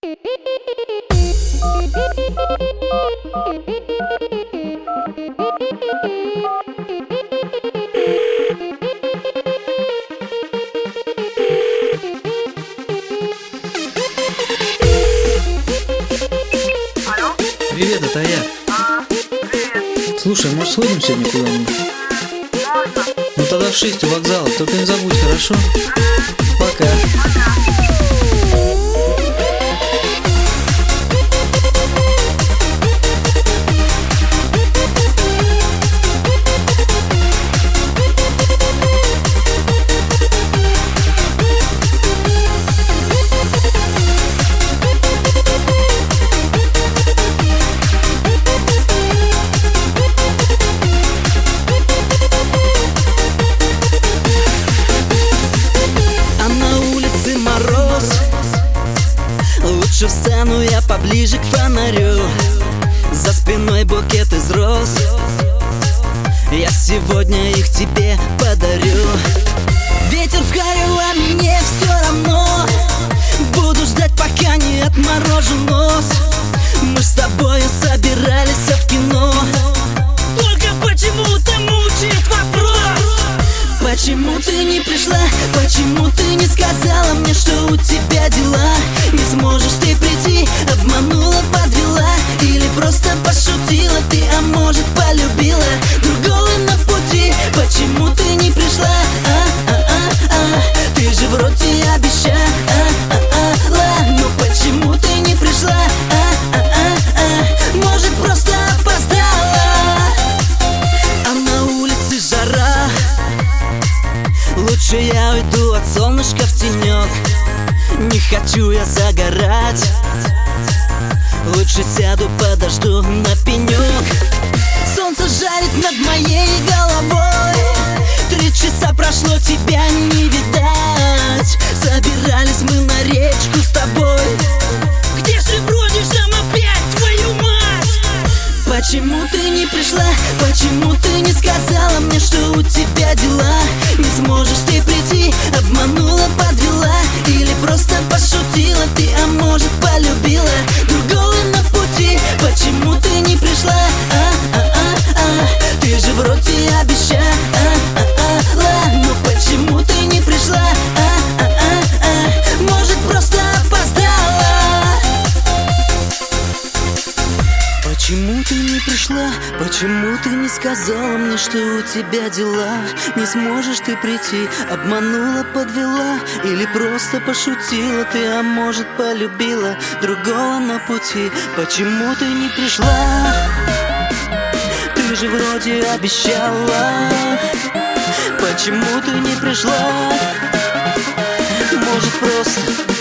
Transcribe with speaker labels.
Speaker 1: Привет, это я.
Speaker 2: Привет.
Speaker 1: Слушай, может сходим сегодня куда-нибудь?
Speaker 2: Можно?
Speaker 1: Ну тогда в 6 у вокзала, только не забудь, хорошо? Пока.
Speaker 3: Лучше встану я поближе к фонарю. За спиной букет из роз. Я сегодня их тебе подарю. Ветер в харю, а мне все равно. Буду ждать, пока не отморожу нос. Мы с тобою собирались в кино. Только почему-то мучает вопрос: почему ты не пришла? Почему ты не сказала мне, что у тебя дела? Не сможешь ты прийти, обманула, подвела. Или просто пошутила ты, а может полюбила другого на пути? Почему ты не пришла? Ты же вроде обещала. Ну почему ты не пришла? Может просто опоздала? А на улице жара. Лучше я уйду от солнышка в тенек. Не хочу я загорать. Лучше сяду, подожду на пенек. Солнце жарит над моей головой. 3 часа прошло, тебя не видать. Собирались мы на речку с тобой. Где же бродишь там опять, твою мать? Почему ты не пришла? Почему ты не сказала мне, что у тебя дела? Не сможешь ты прийти, обманула, подвела. Или просто пошутила ты, а может полюбила другого на пути? Почему ты не пришла? Ты же вроде обещала. Ну почему ты не пришла? Может просто опоздала? Почему ты не пришла? Почему ты не сказала мне, что у тебя дела? Не сможешь ты прийти, обманула, подвела. Или просто пошутила ты, а может полюбила другого на пути? Почему ты не пришла? Ты же вроде обещала. Почему ты не пришла? Может просто